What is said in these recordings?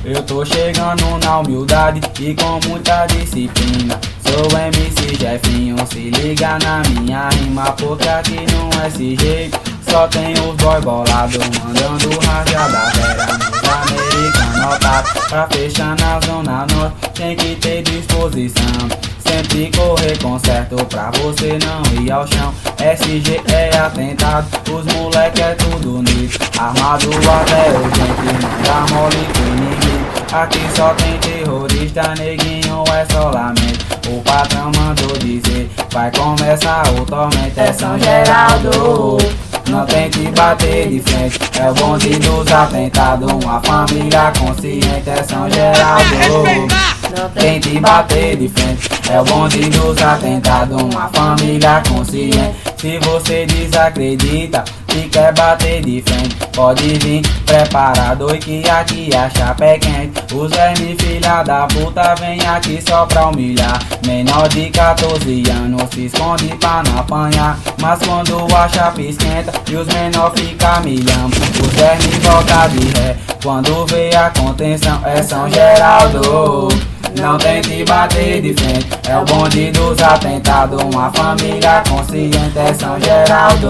Eu tô chegando na humildade e com muita disciplina. Sou MC Jefinho, se liga na minha rima, porque aqui não é esse jeito. Só tem os boy bolado, mandando rajada vera nos americanos otaku. Pra fechar na zona norte, tem que ter disposição. Sempre correr com certo pra você não ir ao chão. SG é atentado, os moleque é tudo nisso. Armado até o gente, não dá mole com ninguém. Aqui só tem terrorista, neguinho é só lamento. O patrão mandou dizer, vai começar o tormento. É São Geraldo, não tem que bater de frente. É o bonde dos atentados, uma família consciente. É São Geraldo, não tem que bater de frente. É o bonde dos atentados, uma família consciente. Se você desacredita e quer bater de frente, pode vir preparado e que aqui a chapa é quente. Os vermes filha da puta vem aqui só pra humilhar. Menor de 14 anos se esconde pra não apanhar, mas quando a chapa esquenta e os menor fica milhão, os vermes volta de ré. Quando vê a contenção é São Geraldo, não tente bater de frente. É o bonde dos atentados, uma família consciente. É São Geraldo,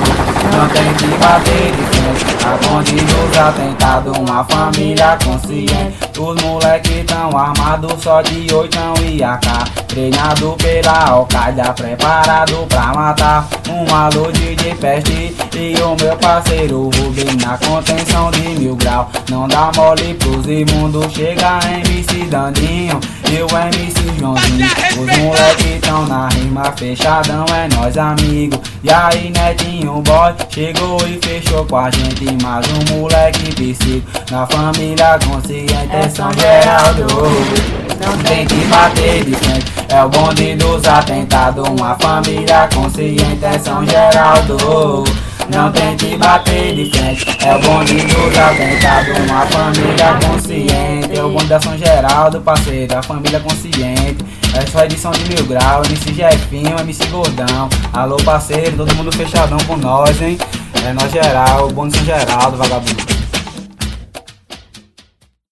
não tente bater de frente. É o bonde dos atentados, uma família consciente. Os moleque tão armados só de 8 e AK, treinado pela Al-Qaeda, preparado pra matar. Um alô de peste e o meu parceiro Rubem na contenção de 1000 graus. Não dá mole pros imundos, chega MC Dandinho e o MC Joãozinho. Os moleque tão na rima, fechadão é nós amigo. E aí Netinho boy chegou e fechou com a gente. Mais um moleque psico na família consciente. É São Geraldo, não tem que bater de frente. É o bonde dos atentados, uma família consciente. É São Geraldo, não tem que bater de frente. É o bonde dos atentados, uma família consciente. É o bonde da São Geraldo, parceiro, a família consciente. É só edição de 1000 graus, MC Jefinho, MC Gordão. Alô parceiro, todo mundo fechadão com nós, hein? É nós geral, o bonde São Geraldo, vagabundo.